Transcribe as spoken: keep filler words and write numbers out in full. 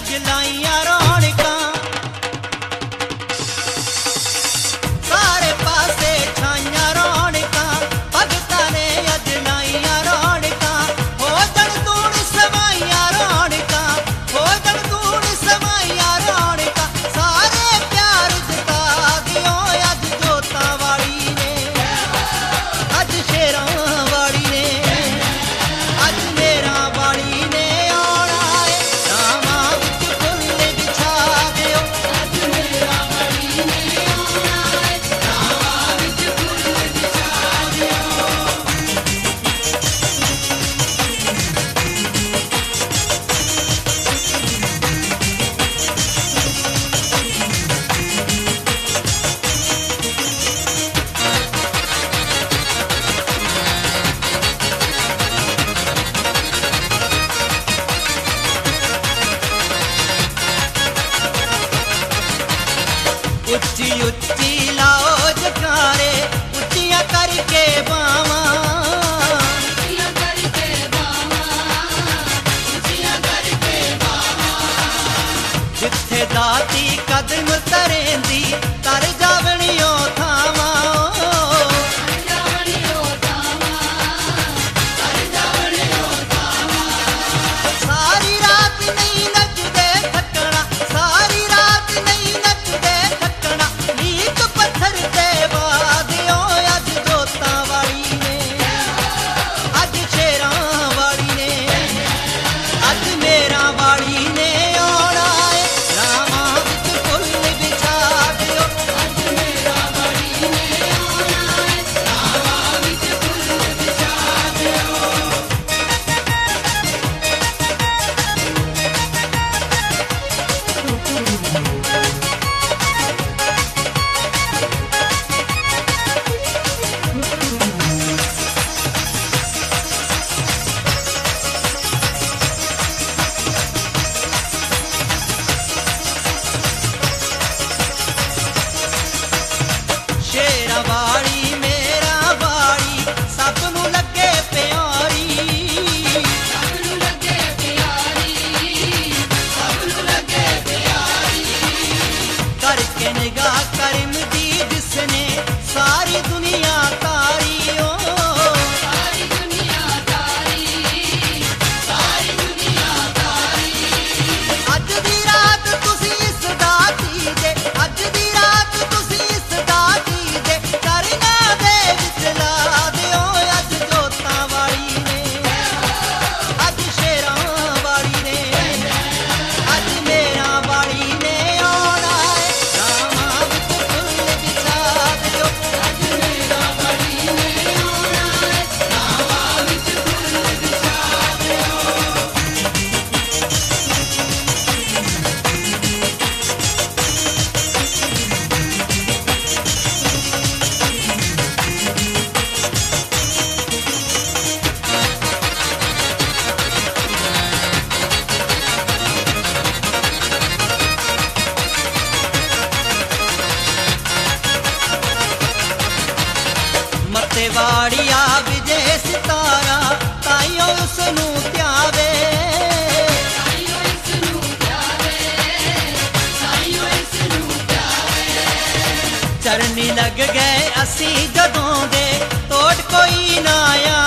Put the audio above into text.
अज लाइया रौनकां सारे पासे छाइया रौनकां भगतां ने अज लाइया रौनकां हो जण तूण समाइया रौनकां हो जण तूण समाइया रौनकां सारे प्यार जता दिओ अज जोतां वाली ने अज शेरां वाली ने अज मेरा वाली ने आउणा है रामां विच फुल्ल बिछा दिओ अज मेरा वाली ने आउणा है रामां विच फुल्ल बिछा दिओ। उच्ची उच्ची लाओ जकारे उच्चियां करके बावां उच्चियां करके बावां उच्चियां करके बावां जिथे दाती कदम तरेंदी तर जावणियों थावां तर जावणियों थावां तर जावणियों थावां सारी रात नहीं नचदे थकना सारी रात नहीं नचदे थकना नीक पत्थर ते वादियो अज जोतां वाली ने अज शेरां वाली ने अज मेरा वाली ने आउणा है रामां विच फुल्ल बिछा दिओ अज मेरा वाली ने आउणा है रामां विच फुल्ल बिछा दिओ। शेरा वाली मेरा वाली सब नूं लगे प्यारी सब नूं लगे प्यारी सब नूं लगे प्यारी करके निगाह करम दी जिसने सारी दुनिया तारी ओ सारी दुनिया तारी सारी दुनिया तारी अज दी रात तुसी इस दाती जे अज दी रात तुसी इस दाती जे चरना दे विच ला दिओ अज जोतां वाली ने अज शेरां वाली ने अज मेरा वाली ने आउणा है रामां विच फुल्ल बिछा दिओ अज मेरा वाली ने आउणा है रामां विच फुल्ल बिछा दिओ। मते वाड़िया विजय सितारा ताइयों उसनूं ध्यावे ताइयों इसनूं ध्यावे ताइयों इसनूं ध्यावे चरनी लग गए असी जदों दे तोड़ कोई ना आया